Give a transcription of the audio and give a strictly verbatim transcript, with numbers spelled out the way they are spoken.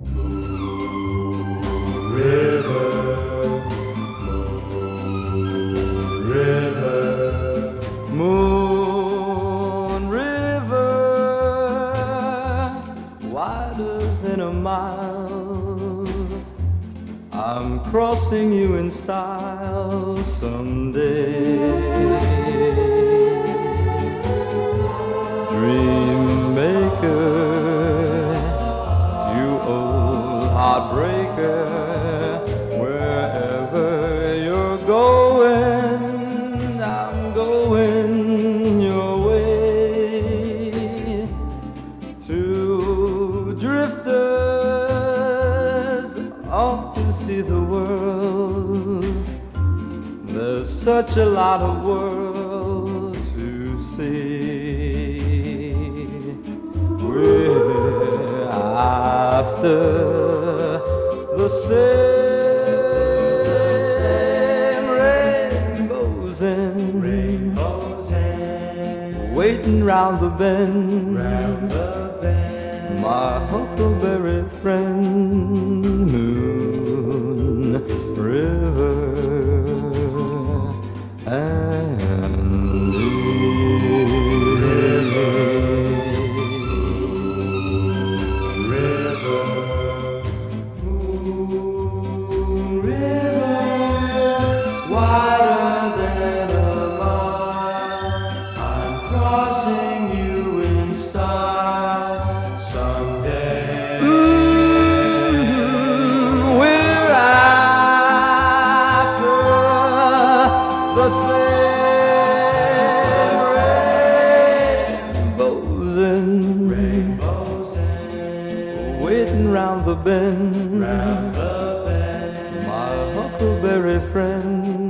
Moon River, Moon River, Moon River, wider than a mile. I'm crossing you in style someday. Dream maker, you old heartbreaker, wherever you're going, I'm going your way. Two drifters off to see the world. There's such a lot of world to see. We're after the same rainbows and rainbows and waiting round the bend. round the bend. My huckleberry friend, Moon River and me. River, Moon River, wider than a mile. I'm crossing you in style someday. Mm, we're after the same rainbows and Rainbows and waiting round the bend. round the bend. My huckleberry friend,